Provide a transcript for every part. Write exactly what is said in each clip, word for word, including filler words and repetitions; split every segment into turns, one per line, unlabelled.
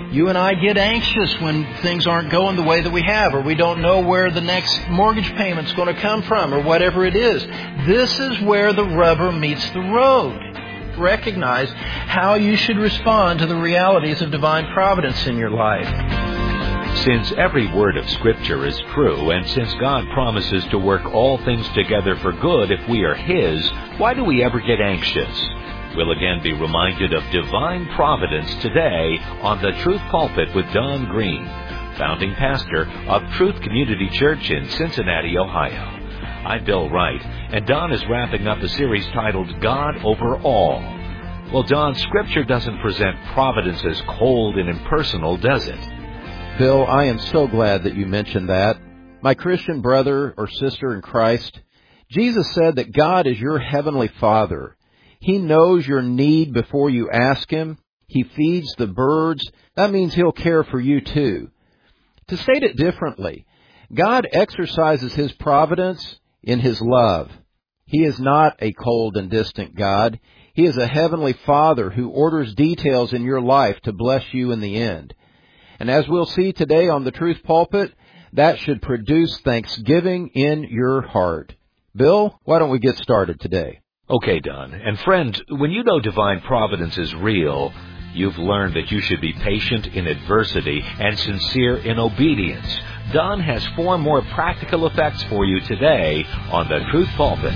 You and I get anxious when things aren't going the way that we have, or we don't know where the next mortgage payment's going to come from, or whatever it is. This is where the rubber meets the road. Recognize how you should respond to the realities of divine providence in your life.
Since every word of Scripture is true, and since God promises to work all things together for good if we are His, why do we ever get anxious? We'll again be reminded of divine providence today on the Truth Pulpit with Don Green, founding pastor of Truth Community Church in Cincinnati, Ohio. I'm Bill Wright, and Don is wrapping up a series titled God Over All. Well, Don, Scripture doesn't present providence as cold and impersonal, does it?
Bill, I am so glad that you mentioned that. My Christian brother or sister in Christ, Jesus said that God is your heavenly Father. He knows your need before you ask Him. He feeds the birds. That means He'll care for you too. To state it differently, God exercises His providence in His love. He is not a cold and distant God. He is a heavenly Father who orders details in your life to bless you in the end. And as we'll see today on the Truth Pulpit, that should produce thanksgiving in your heart. Bill, why don't we get started today?
Okay, Don. And friend, when you know divine providence is real, you've learned that you should be patient in adversity and sincere in obedience. Don has four more practical effects for you today on the Truth Pulpit.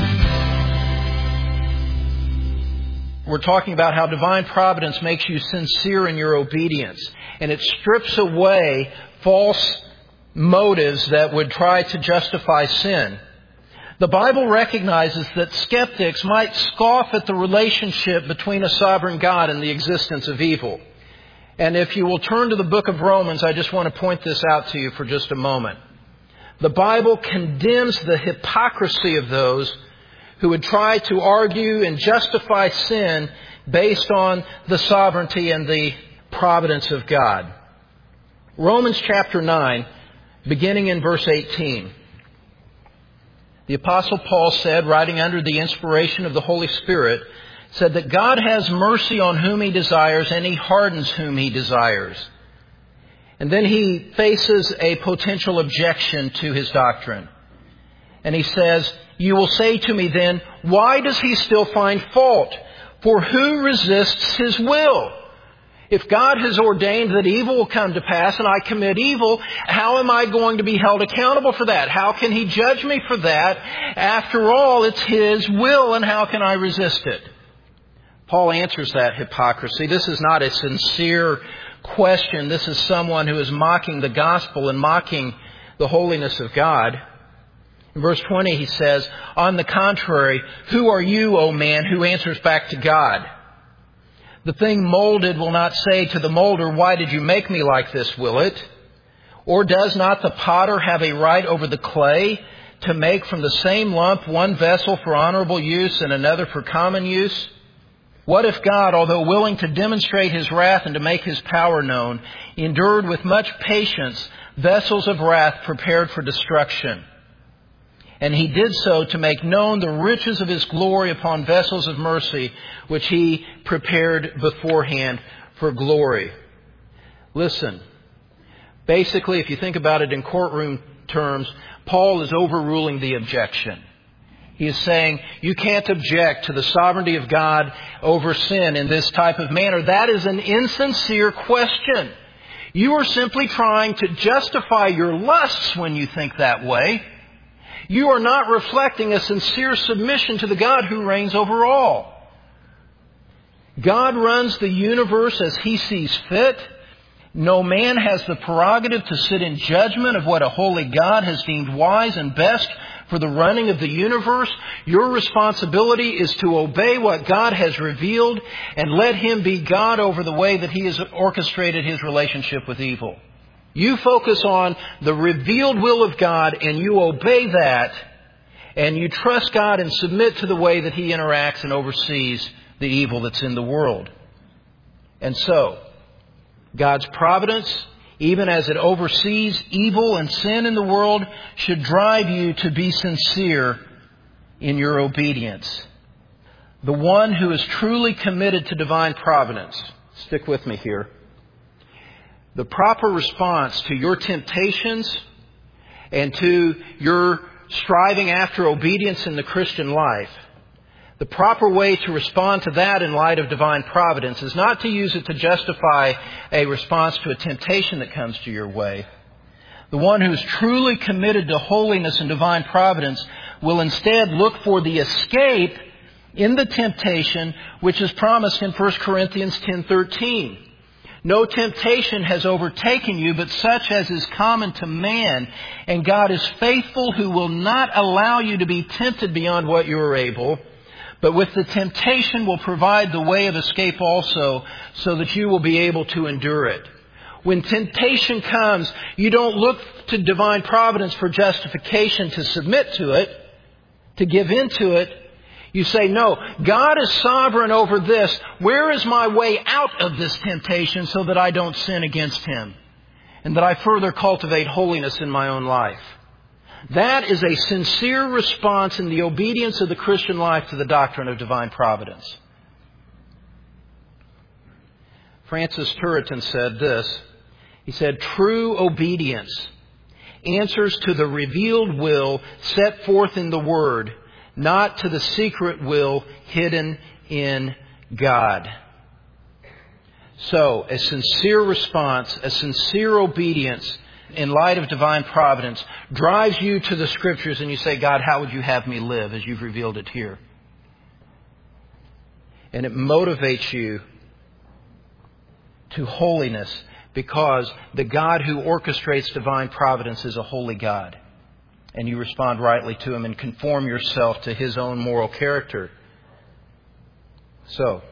We're talking about how divine providence makes you sincere in your obedience, and it strips away false motives that would try to justify sin. The Bible recognizes that skeptics might scoff at the relationship between a sovereign God and the existence of evil. And if you will turn to the book of Romans, I just want to point this out to you for just a moment. The Bible condemns the hypocrisy of those who would try to argue and justify sin based on the sovereignty and the providence of God. Romans chapter nine, beginning in verse eighteen. The Apostle Paul said, writing under the inspiration of the Holy Spirit, said that God has mercy on whom He desires, and He hardens whom He desires. And then he faces a potential objection to his doctrine. And he says, you will say to me then, why does he still find fault? For who resists His will? If God has ordained that evil will come to pass and I commit evil, how am I going to be held accountable for that? How can He judge me for that? After all, it's His will, and how can I resist it? Paul answers that hypocrisy. This is not a sincere question. This is someone who is mocking the gospel and mocking the holiness of God. In verse twenty he says, on the contrary, who are you, O man, who answers back to God? The thing molded will not say to the molder, why did you make me like this, will it? Or does not the potter have a right over the clay to make from the same lump one vessel for honorable use and another for common use? What if God, although willing to demonstrate His wrath and to make His power known, endured with much patience vessels of wrath prepared for destruction? And He did so to make known the riches of His glory upon vessels of mercy, which He prepared beforehand for glory. Listen, basically, if you think about it in courtroom terms, Paul is overruling the objection. He is saying, you can't object to the sovereignty of God over sin in this type of manner. That is an insincere question. You are simply trying to justify your lusts when you think that way. You are not reflecting a sincere submission to the God who reigns over all. God runs the universe as He sees fit. No man has the prerogative to sit in judgment of what a holy God has deemed wise and best for the running of the universe. Your responsibility is to obey what God has revealed and let Him be God over the way that He has orchestrated His relationship with evil. You focus on the revealed will of God and you obey that, and you trust God and submit to the way that He interacts and oversees the evil that's in the world. And so, God's providence, even as it oversees evil and sin in the world, should drive you to be sincere in your obedience. The one who is truly committed to divine providence, stick with me here, The proper response to your temptations and to your striving after obedience in the Christian life, the proper way to respond to that in light of divine providence is not to use it to justify a response to a temptation that comes to your way. The one who's truly committed to holiness and divine providence will instead look for the escape in the temptation which is promised in First Corinthians ten thirteen. No temptation has overtaken you but such as is common to man, and God is faithful who will not allow you to be tempted beyond what you are able, but with the temptation will provide the way of escape also, so that you will be able to endure it. When temptation comes, you don't look to divine providence for justification to submit to it, to give in to it. You say, no, God is sovereign over this. Where is my way out of this temptation so that I don't sin against Him and that I further cultivate holiness in my own life? That is a sincere response in the obedience of the Christian life to the doctrine of divine providence. Francis Turretin said this. He said, true obedience answers to the revealed will set forth in the Word, not to the secret will hidden in God. So, a sincere response, a sincere obedience in light of divine providence drives you to the Scriptures and you say, God, how would you have me live as you've revealed it here? And it motivates you to holiness because the God who orchestrates divine providence is a holy God. And you respond rightly to Him and conform yourself to His own moral character. So,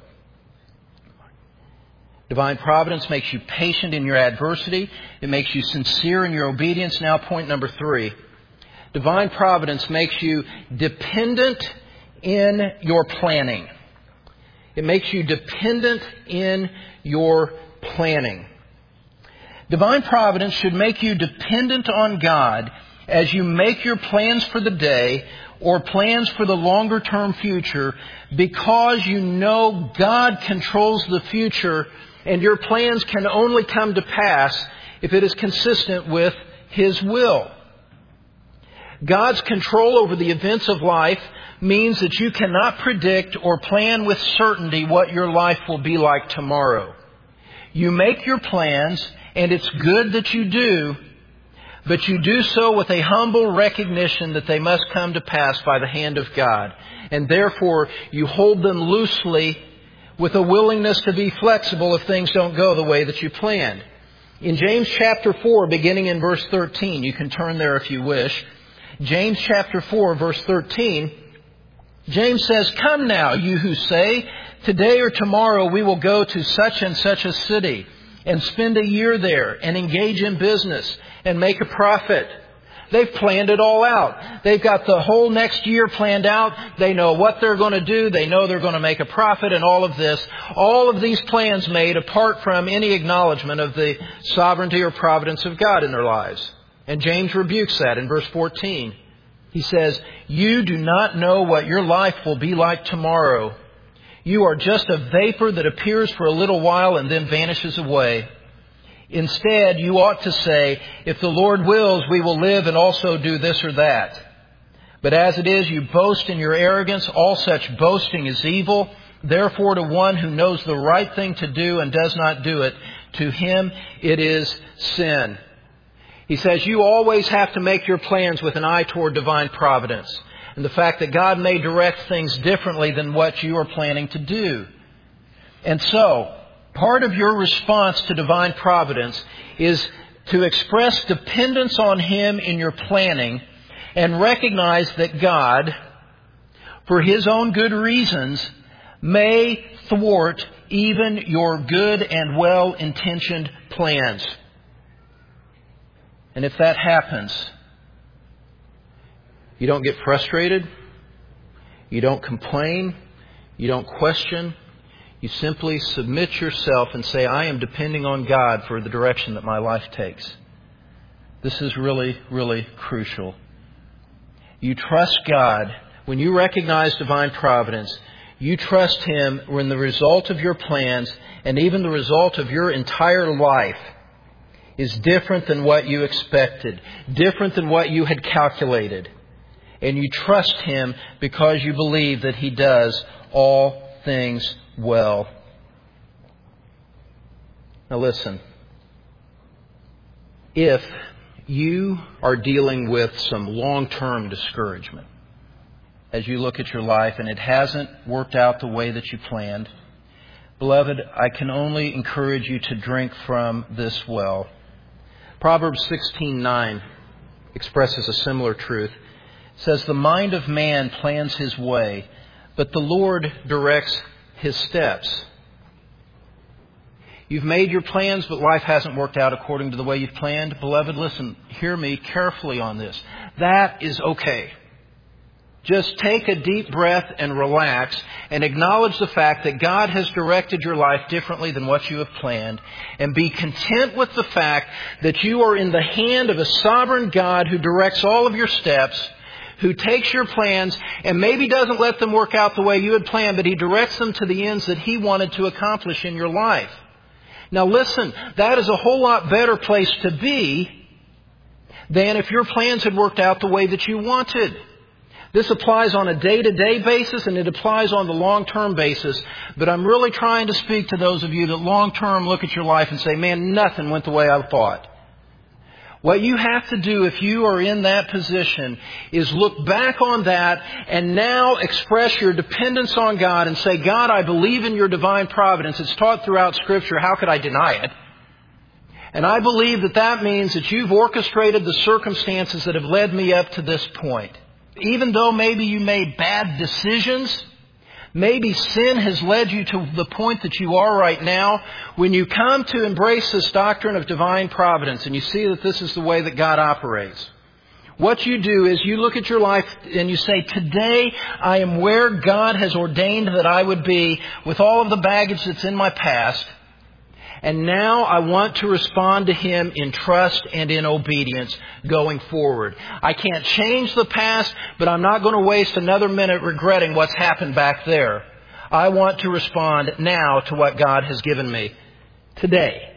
divine providence makes you patient in your adversity. It makes you sincere in your obedience. Now, point number three. Divine providence makes you dependent in your planning. It makes you dependent in your planning. Divine providence should make you dependent on God as you make your plans for the day or plans for the longer term future, because you know God controls the future and your plans can only come to pass if it is consistent with His will. God's control over the events of life means that you cannot predict or plan with certainty what your life will be like tomorrow. You make your plans, and it's good that you do, but you do so with a humble recognition that they must come to pass by the hand of God. And therefore, you hold them loosely with a willingness to be flexible if things don't go the way that you planned. In James chapter four, beginning in verse thirteen, you can turn there if you wish. James chapter four, verse thirteen, James says, "Come now, you who say, today or tomorrow we will go to such and such a city and spend a year there and engage in business and make a profit." They've planned it all out. They've got the whole next year planned out. They know what they're going to do. They know they're going to make a profit and all of this. All of these plans made apart from any acknowledgement of the sovereignty or providence of God in their lives. And James rebukes that in verse fourteen. He says, "You do not know what your life will be like tomorrow. You are just a vapor that appears for a little while and then vanishes away. Instead, you ought to say, if the Lord wills, we will live and also do this or that. But as it is, you boast in your arrogance. All such boasting is evil. Therefore, to one who knows the right thing to do and does not do it, to him it is sin." He says you always have to make your plans with an eye toward divine providence and the fact that God may direct things differently than what you are planning to do. And so, part of your response to divine providence is to express dependence on Him in your planning and recognize that God, for His own good reasons, may thwart even your good and well-intentioned plans. And if that happens, you don't get frustrated, you don't complain, you don't question. You simply submit yourself and say, I am depending on God for the direction that my life takes. This is really, really crucial. You trust God. When you recognize divine providence, you trust Him when the result of your plans and even the result of your entire life is different than what you expected, different than what you had calculated. And you trust Him because you believe that He does all things well. Now listen. If you are dealing with some long-term discouragement as you look at your life and it hasn't worked out the way that you planned, beloved, I can only encourage you to drink from this well. Proverbs sixteen nine expresses a similar truth. It says, "The mind of man plans his way, but the Lord directs his steps." You've made your plans, but life hasn't worked out according to the way you've planned. Beloved, listen, hear me carefully on this. That is okay. Just take a deep breath and relax and acknowledge the fact that God has directed your life differently than what you have planned. And be content with the fact that you are in the hand of a sovereign God who directs all of your steps, who takes your plans and maybe doesn't let them work out the way you had planned, but He directs them to the ends that He wanted to accomplish in your life. Now listen, that is a whole lot better place to be than if your plans had worked out the way that you wanted. This applies on a day-to-day basis and it applies on the long-term basis. But I'm really trying to speak to those of you that long-term look at your life and say, man, nothing went the way I thought. What you have to do if you are in that position is look back on that and now express your dependence on God and say, God, I believe in your divine providence. It's taught throughout Scripture. How could I deny it? And I believe that that means that you've orchestrated the circumstances that have led me up to this point. Even though maybe you made bad decisions, maybe sin has led you to the point that you are right now. When you come to embrace this doctrine of divine providence and you see that this is the way that God operates, what you do is you look at your life and you say, today I am where God has ordained that I would be with all of the baggage that's in my past. And now I want to respond to Him in trust and in obedience going forward. I can't change the past, but I'm not going to waste another minute regretting what's happened back there. I want to respond now to what God has given me today.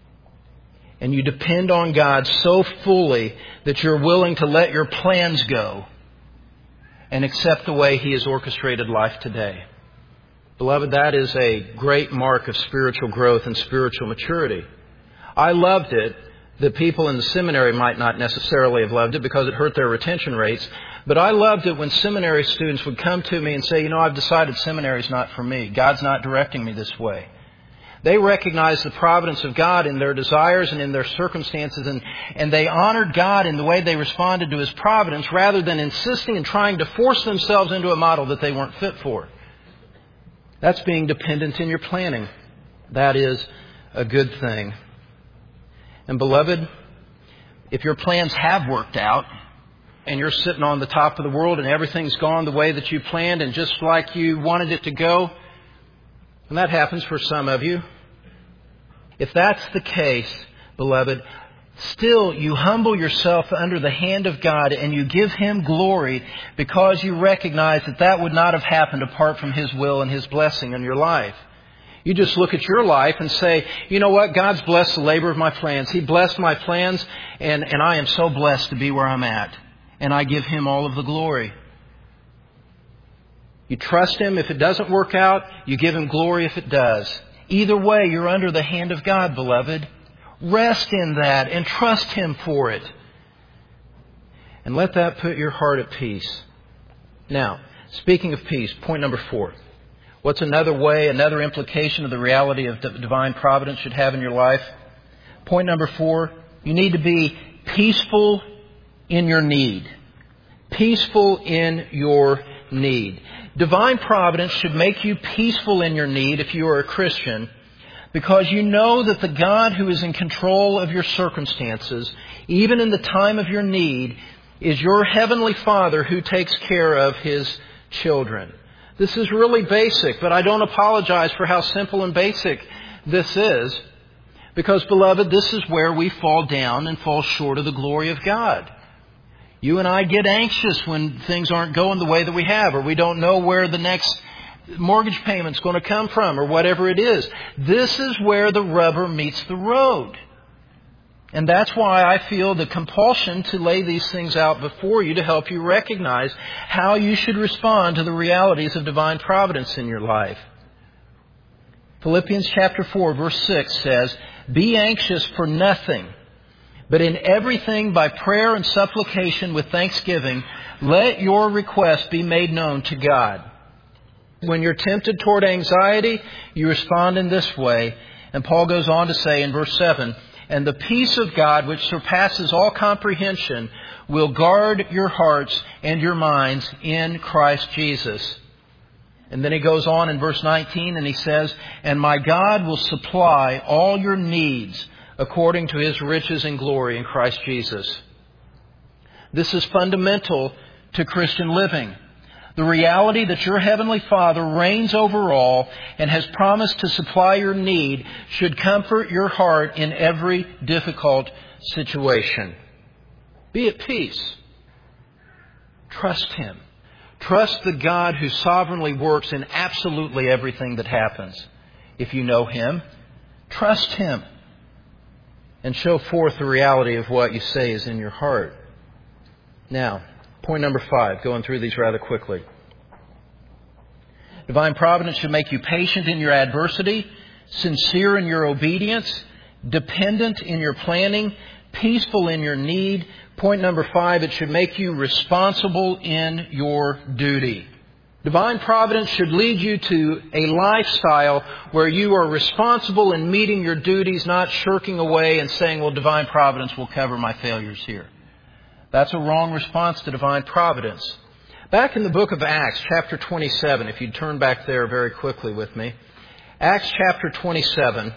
And you depend on God so fully that you're willing to let your plans go and accept the way He has orchestrated life today. Beloved, that is a great mark of spiritual growth and spiritual maturity. I loved it. The people in the seminary might not necessarily have loved it because it hurt their retention rates. But I loved it when seminary students would come to me and say, you know, I've decided seminary is not for me. God's not directing me this way. They recognized the providence of God in their desires and in their circumstances, and, and they honored God in the way they responded to His providence rather than insisting and trying to force themselves into a model that they weren't fit for. That's being dependent in your planning. That is a good thing. And beloved, if your plans have worked out and you're sitting on the top of the world and everything's gone the way that you planned and just like you wanted it to go, and that happens for some of you. If that's the case, beloved, still you humble yourself under the hand of God and you give Him glory because you recognize that that would not have happened apart from His will and His blessing in your life. You just look at your life and say, you know what? God's blessed the labor of my plans. He blessed my plans and, and I am so blessed to be where I'm at. And I give Him all of the glory. You trust Him if it doesn't work out. You give Him glory if it does. Either way, you're under the hand of God, beloved. Rest in that and trust Him for it. And let that put your heart at peace. Now, speaking of peace, point number four. What's another way, another implication of the reality of divine providence should have in your life? Point number four, you need to be peaceful in your need. Peaceful in your need. Divine providence should make you peaceful in your need if you are a Christian, because you know that the God who is in control of your circumstances, even in the time of your need, is your heavenly Father who takes care of His children. This is really basic, but I don't apologize for how simple and basic this is, because, beloved, this is where we fall down and fall short of the glory of God. You and I get anxious when things aren't going the way that we have, or we don't know where the next mortgage payment's going to come from, or whatever it is. This is where the rubber meets the road. And that's why I feel the compulsion to lay these things out before you to help you recognize how you should respond to the realities of divine providence in your life. Philippians chapter four, verse six says, "Be anxious for nothing, but in everything by prayer and supplication with thanksgiving, let your requests be made known to God." When you're tempted toward anxiety, you respond in this way. And Paul goes on to say in verse seven, "And the peace of God, which surpasses all comprehension, will guard your hearts and your minds in Christ Jesus." And then he goes on in verse nineteen and he says, "And my God will supply all your needs according to His riches and glory in Christ Jesus." This is fundamental to Christian living. The reality that your Heavenly Father reigns over all and has promised to supply your need should comfort your heart in every difficult situation. Be at peace. Trust Him. Trust the God who sovereignly works in absolutely everything that happens. If you know Him, trust Him and show forth the reality of what you say is in your heart. Now, point number five, going through these rather quickly. Divine providence should make you patient in your adversity, sincere in your obedience, dependent in your planning, peaceful in your need. Point number five, it should make you responsible in your duty. Divine providence should lead you to a lifestyle where you are responsible in meeting your duties, not shirking away and saying, well, divine providence will cover my failures here. That's a wrong response to divine providence. Back in the book of Acts, chapter twenty-seven, if you'd turn back there very quickly with me. Acts chapter twenty-seven.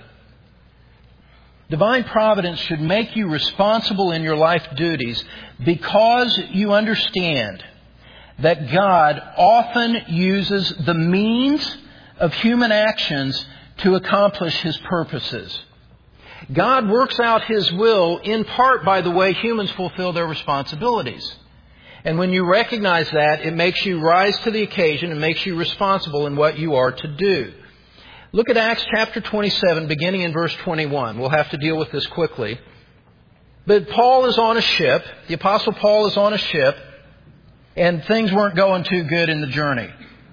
Divine providence should make you responsible in your life duties because you understand that God often uses the means of human actions to accomplish His purposes. God works out His will in part by the way humans fulfill their responsibilities. And when you recognize that, it makes you rise to the occasion and makes you responsible in what you are to do. Look at Acts chapter twenty-seven, beginning in verse twenty-one. We'll have to deal with this quickly. But Paul is on a ship. The Apostle Paul is on a ship. And things weren't going too good in the journey.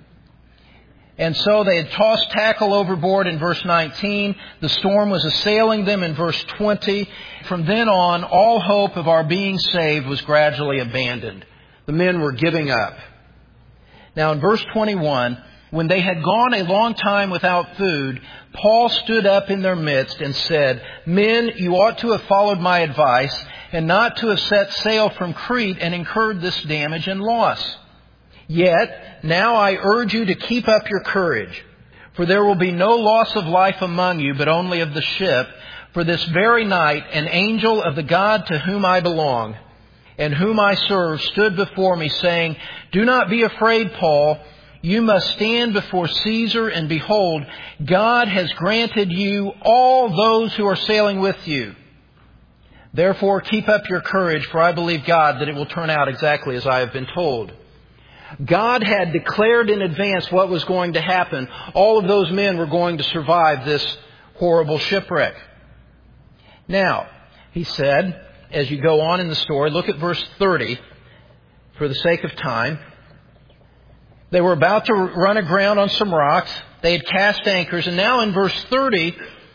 And so they had tossed tackle overboard in verse nineteen. The storm was assailing them in verse twenty. From then on, all hope of our being saved was gradually abandoned. The men were giving up. Now in verse twenty-one, when they had gone a long time without food, Paul stood up in their midst and said, "Men, you ought to have followed my advice and not to have set sail from Crete and incurred this damage and loss. Yet, now I urge you to keep up your courage, for there will be no loss of life among you, but only of the ship. For this very night, an angel of the God to whom I belong and whom I serve stood before me, saying, 'Do not be afraid, Paul. You must stand before Caesar, and behold, God has granted you all those who are sailing with you. Therefore, keep up your courage, for I believe God that it will turn out exactly as I have been told.'" God had declared in advance what was going to happen. All of those men were going to survive this horrible shipwreck. Now, he said, as you go on in the story, look at verse thirty for the sake of time. They were about to run aground on some rocks. They had cast anchors. And now in verse thirty,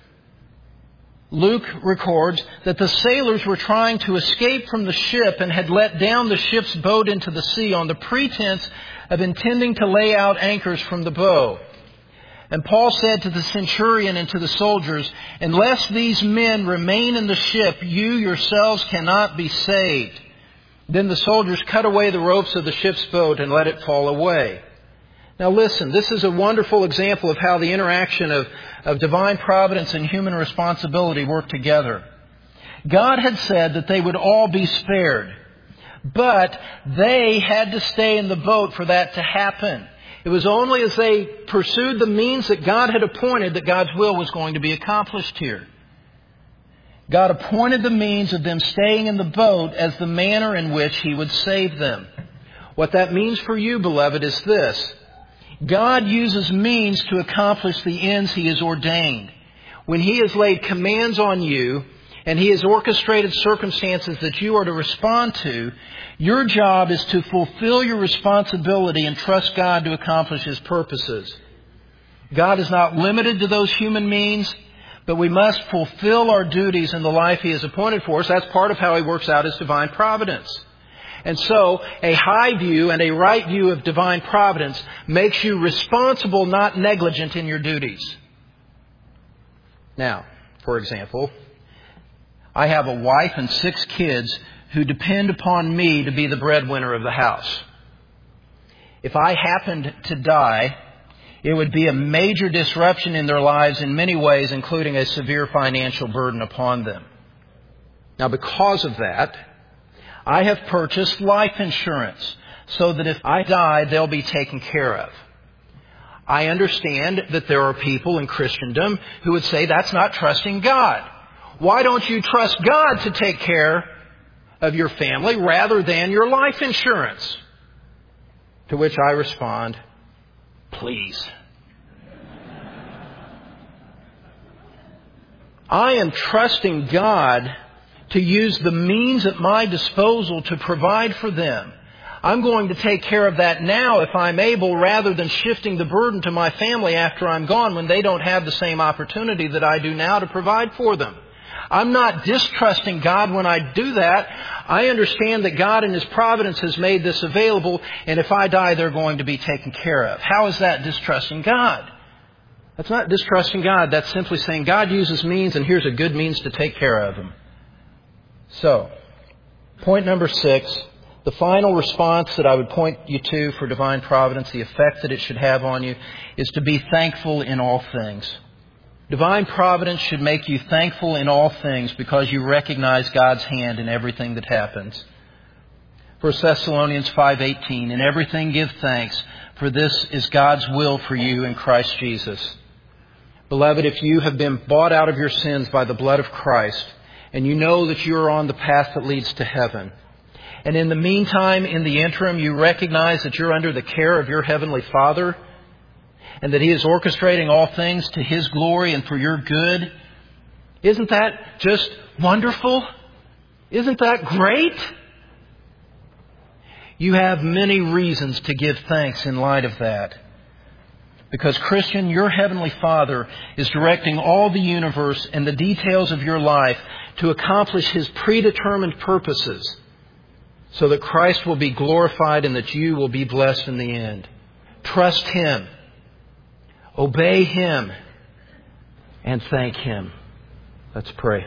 Luke records that the sailors were trying to escape from the ship and had let down the ship's boat into the sea on the pretense of intending to lay out anchors from the bow. And Paul said to the centurion and to the soldiers, "Unless these men remain in the ship, you yourselves cannot be saved." Then the soldiers cut away the ropes of the ship's boat and let it fall away. Now listen, this is a wonderful example of how the interaction of, of divine providence and human responsibility work together. God had said that they would all be spared, but they had to stay in the boat for that to happen. It was only as they pursued the means that God had appointed that God's will was going to be accomplished here. God appointed the means of them staying in the boat as the manner in which He would save them. What that means for you, beloved, is this. God uses means to accomplish the ends He has ordained. When He has laid commands on you, and He has orchestrated circumstances that you are to respond to, your job is to fulfill your responsibility and trust God to accomplish His purposes. God is not limited to those human means, but we must fulfill our duties in the life He has appointed for us. That's part of how He works out His divine providence. And so, a high view and a right view of divine providence makes you responsible, not negligent in your duties. Now, for example, I have a wife and six kids who depend upon me to be the breadwinner of the house. If I happened to die, it would be a major disruption in their lives in many ways, including a severe financial burden upon them. Now, because of that, I have purchased life insurance so that if I die, they'll be taken care of. I understand that there are people in Christendom who would say that's not trusting God. Why don't you trust God to take care of your family rather than your life insurance? To which I respond, please. I am trusting God to use the means at my disposal to provide for them. I'm going to take care of that now if I'm able, rather than shifting the burden to my family after I'm gone when they don't have the same opportunity that I do now to provide for them. I'm not distrusting God when I do that. I understand that God in His providence has made this available, and if I die, they're going to be taken care of. How is that distrusting God? That's not distrusting God. That's simply saying God uses means, and here's a good means to take care of them. So, point number six, the final response that I would point you to for divine providence, the effect that it should have on you, is to be thankful in all things. Divine providence should make you thankful in all things because you recognize God's hand in everything that happens. First Thessalonians five eighteen, in everything give thanks, for this is God's will for you in Christ Jesus. Beloved, if you have been bought out of your sins by the blood of Christ, and you know that you are on the path that leads to heaven, and in the meantime, in the interim, you recognize that you're under the care of your Heavenly Father, and that He is orchestrating all things to His glory and for your good, isn't that just wonderful? Isn't that great? You have many reasons to give thanks in light of that. Because, Christian, your Heavenly Father is directing all the universe and the details of your life to accomplish His predetermined purposes so that Christ will be glorified and that you will be blessed in the end. Trust Him. Obey Him. And thank Him. Let's pray.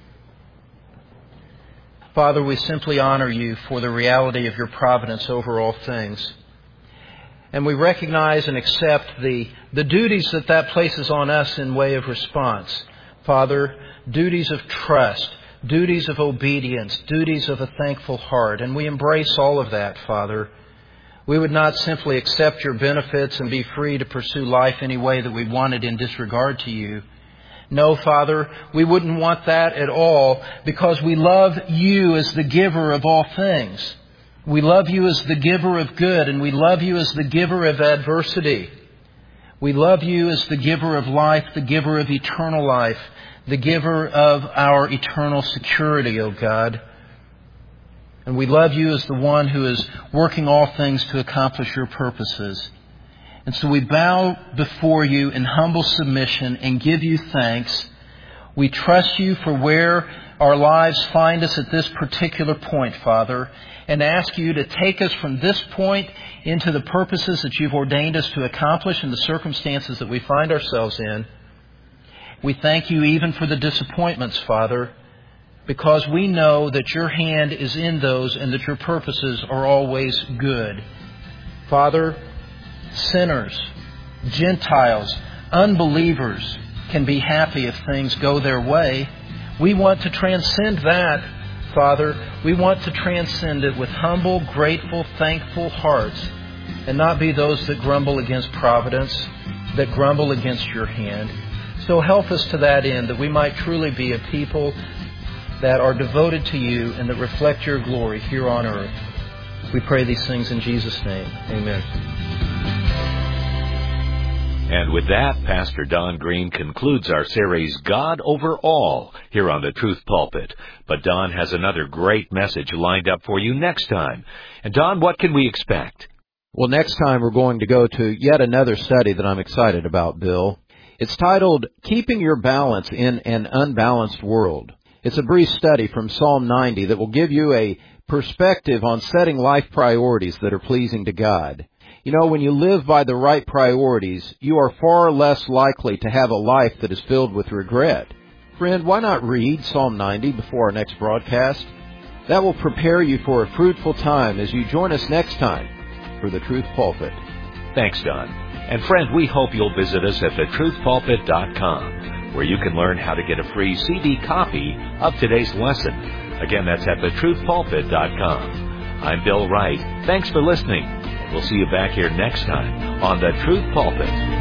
Father, we simply honor You for the reality of Your providence over all things. And we recognize and accept the, the duties that that places on us in way of response. Father, duties of trust, duties of obedience, duties of a thankful heart. And we embrace all of that, Father. We would not simply accept Your benefits and be free to pursue life any way that we wanted in disregard to You. No, Father, we wouldn't want that at all because we love You as the giver of all things. We love You as the giver of good, and we love You as the giver of adversity. We love You as the giver of life, the giver of eternal life, the giver of our eternal security, O God. And we love You as the one who is working all things to accomplish Your purposes. And so we bow before You in humble submission and give You thanks. We trust You for where our lives find us at this particular point, Father, and ask You to take us from this point into the purposes that You've ordained us to accomplish in the circumstances that we find ourselves in. We thank You even for the disappointments, Father, because we know that Your hand is in those and that Your purposes are always good. Father, sinners, Gentiles, unbelievers can be happy if things go their way. We want to transcend that, Father. We want to transcend it with humble, grateful, thankful hearts and not be those that grumble against providence, that grumble against Your hand. So help us to that end, that we might truly be a people that are devoted to You and that reflect Your glory here on earth. We pray these things in Jesus' name. Amen.
And with that, Pastor Don Green concludes our series, God Over All, here on the Truth Pulpit. But Don has another great message lined up for you next time. And Don, what can we expect?
Well, next time we're going to go to yet another study that I'm excited about, Bill. It's titled, Keeping Your Balance in an Unbalanced World. It's a brief study from Psalm ninety that will give you a perspective on setting life priorities that are pleasing to God. You know, when you live by the right priorities, you are far less likely to have a life that is filled with regret. Friend, why not read Psalm ninety before our next broadcast? That will prepare you for a fruitful time as you join us next time for the Truth Pulpit.
Thanks, Don. And friend, we hope you'll visit us at the truth pulpit dot com, where you can learn how to get a free C D copy of today's lesson. Again, that's at the truth pulpit dot com. I'm Bill Wright. Thanks for listening. We'll see you back here next time on the Truth Pulpit.